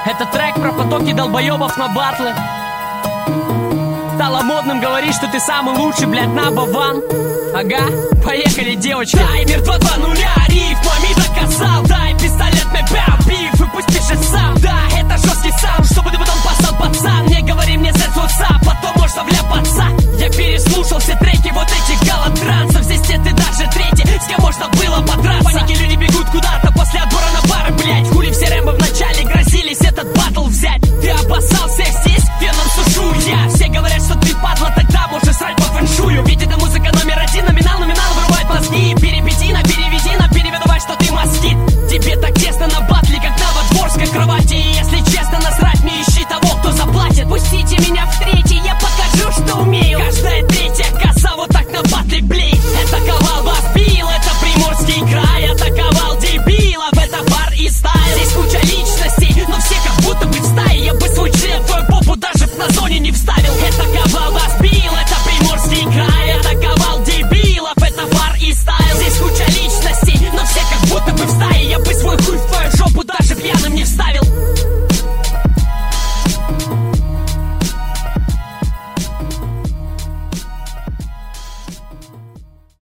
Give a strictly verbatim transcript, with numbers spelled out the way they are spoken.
Это трек про потоки долбоебов на батлы. Стало модным говорить, что ты самый лучший, блядь, number one. Ага, поехали, девочки. Таймер два два нуля, рифмами доказал. Дай пистолет, мне бэм.